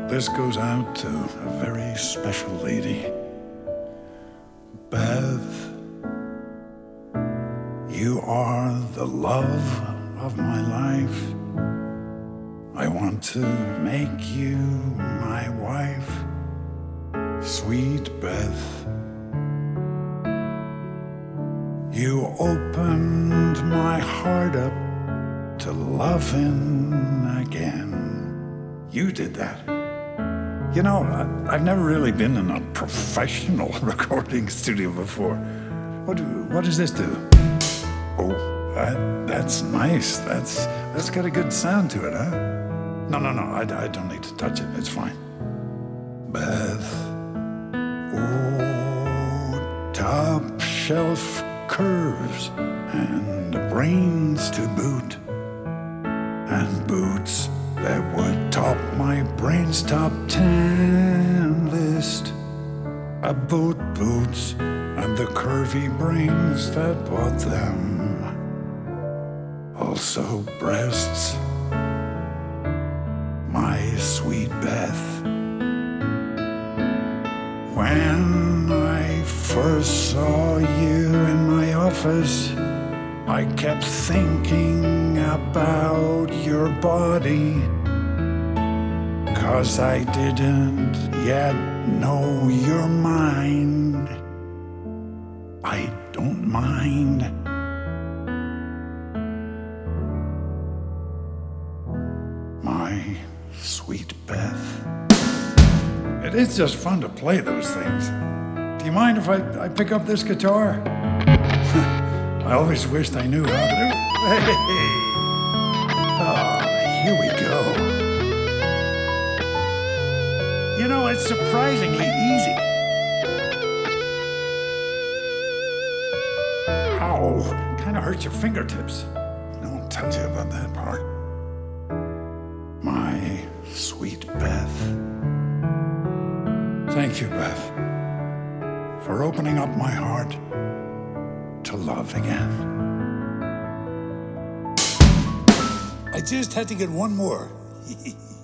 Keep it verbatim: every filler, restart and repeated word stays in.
This goes out to a very special lady. Beth, you are the love of my life. I want to make you my wife, sweet Beth. You opened my heart up to loving again. You did that. You know, I, I've never really been in a professional recording studio before. What, what does this do? Oh, that, that's nice. That's, that's got a good sound to it, huh? No, no, no, I, I don't need to touch it. It's fine. Beth, oh, top shelf curves and the brains to boot, and boots that would top my brain's top ten list. I boot boots and the curvy brains that bought them. Also breasts, my sweet Beth. When I first saw you in my office, I kept thinking about your body, 'cause I didn't yet know your mind. I don't mind. My sweet Beth. It is just fun to play those things. Do you mind if I, I pick up this guitar? I always wished I knew how to do it. Hey! Ah, here we go. You know, it's surprisingly easy. Ow, kind of hurts your fingertips. No one tells you about that part. My sweet Beth. Thank you, Beth, for opening up my heart to love again. I just had to get one more.